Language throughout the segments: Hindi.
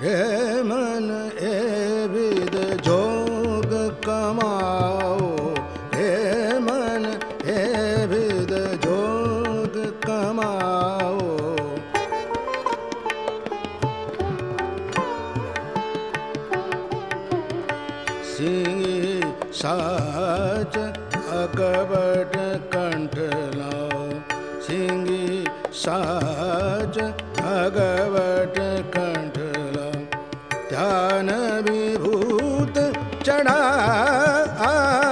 हे मन ए विद जोग कमाओ, हे मन ए विद जोग कमाओ। सिंह साच अकपट कंठ लाओ, सिंह साच अकपट कंठ लाओ। ध्यान विभूत चढ़ाओ,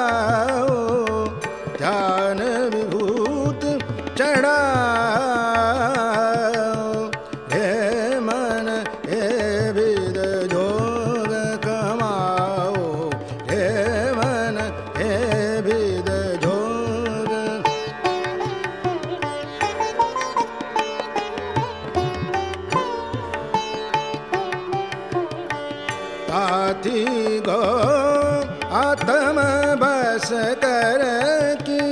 ध्यान विभूत चढ़ाओ। हे मन हे विद जोग कमाओ, हे मन हे विद जोग। ताथी गो आत्म बस कर की,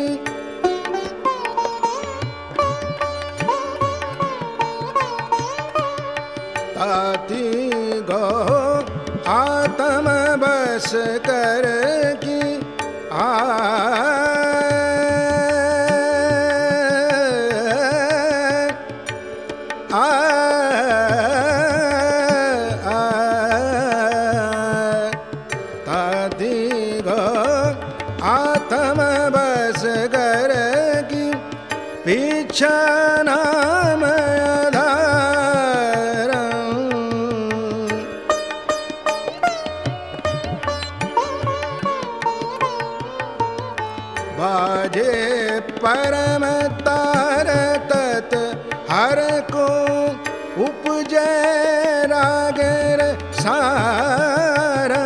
ताथी गो आत्म बस कर की। आत्म बस कर की पीछा नाम आधारम। बाजे परम तार तत हर को उपजे रागर सारा,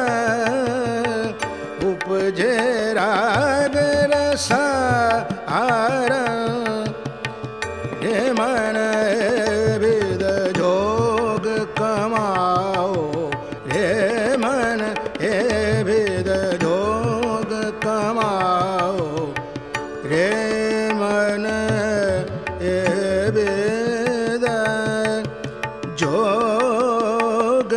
उपजे रागर सारा। हे मन विद जोग कमाओ, हे मन हे विद जोग कमाओ। रे मन हे विद जोग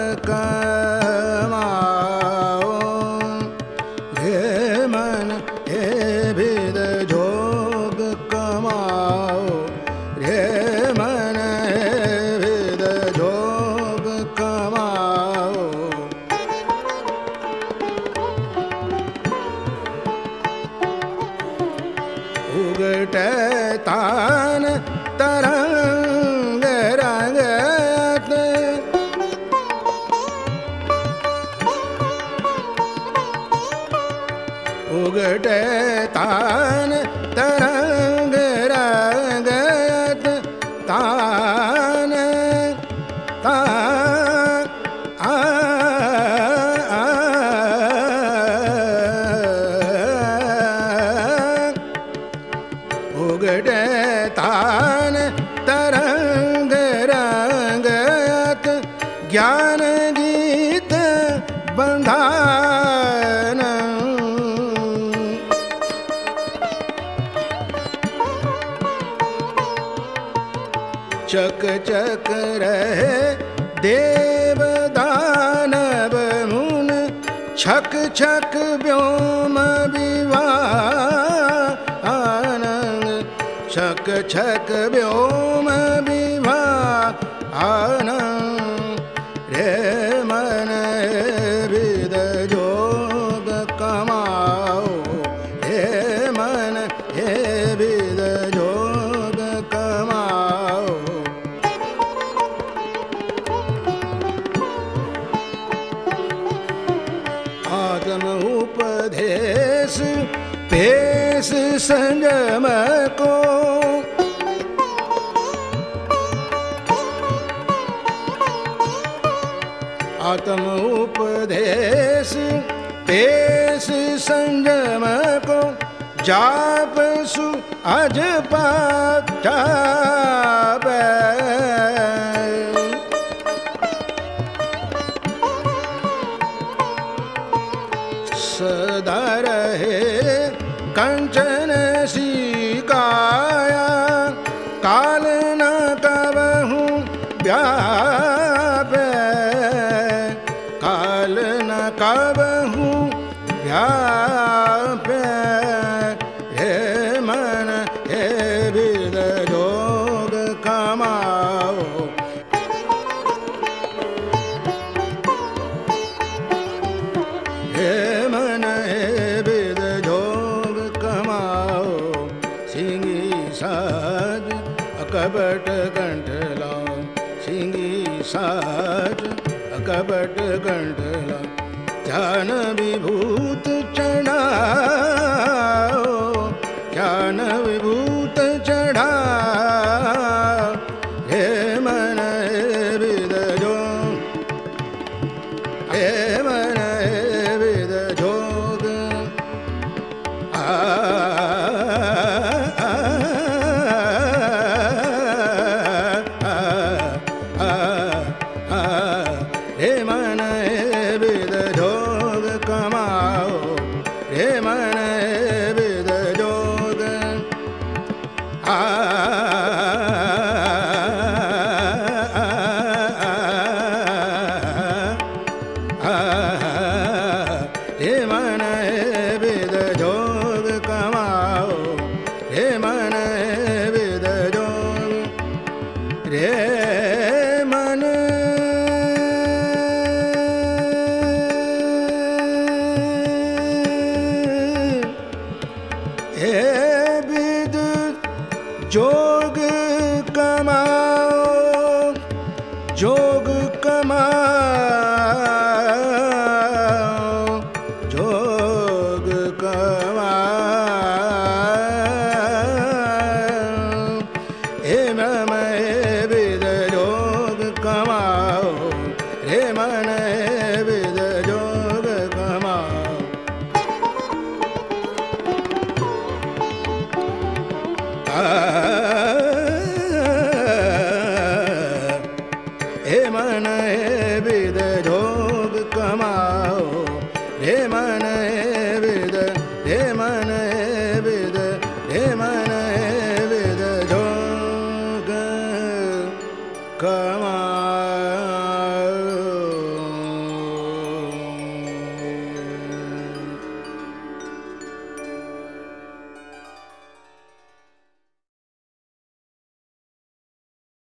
कमाओ, हे मन हे विद जोग कमाओ, हे मन हे विद जोग कमाओ। उगटे तान तरंग रंगत, उगटे तान तरंग रंगत। तान तान उगटे तान तरंग रंगत। ज्ञान गीत बंधान, चक चक रहे देव दानव मुन, छक छक व्योम विवाह आनंद। छक छक व्योम विवाह आनंद। रे मन विद जोग कमाओ, हे मन हे विद जोग कमाओ। आत्म उपदेश पेश संयम को, आत्म उपदेश पेश संयम को। जाप सु अज पाप जापे, सदा रहे कंचन सी काया। काल न कबहूँ व्यापे, साज अकपट कंठ लाओ, सिंगी साज अकपट कंठ लाओ, ध्यान विभूत चढ़ाओ, ध्यान विभूत चढ़ाओ, हे मन विद जो, हे मन विद जोग, हे मन विद जोग कमाओ, हे मन विद जोग, हे मन विद जोग कमाओ, हे मन विद जोग, रे मन हे विद जोग कमाओ, जोग कमाओ, जोग कमाओ, हे मन विद जोग कमाओ, हे मन विद जोग कमाओ, आ